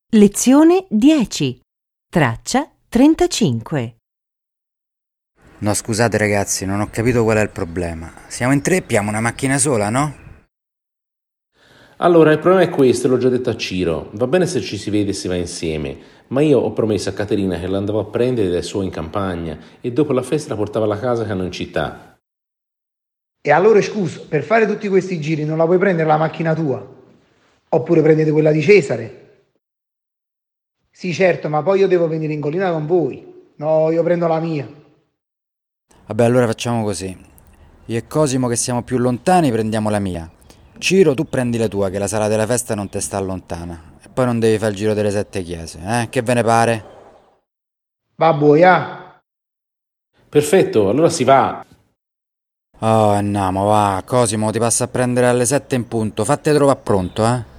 Lezione 10. Traccia 35. No, scusate ragazzi, non ho capito qual è il problema. Siamo in tre e abbiamo una macchina sola, no? Allora, il problema è questo, l'ho già detto a Ciro. Va bene se ci si vede e si va insieme, ma io ho promesso a Caterina che l'andavo a prendere dai suoi in campagna e dopo la festa la portavo alla casa che hanno in città. E allora scusa, per fare tutti questi giri non la puoi prendere la macchina tua? Oppure prendete quella di Cesare? Sì, certo, ma poi io devo venire in collina con voi. No, io prendo la mia. Vabbè, allora facciamo così. Io e Cosimo che siamo più lontani prendiamo la mia. Ciro, tu prendi la tua, che la sala della festa non te sta lontana. E poi non devi fare il giro delle 7 chiese, eh? Che ve ne pare? Va boia. Perfetto, allora si va. Oh, andiamo, va. Cosimo, ti passa a prendere alle 7 in punto. Fate trovare pronto, eh?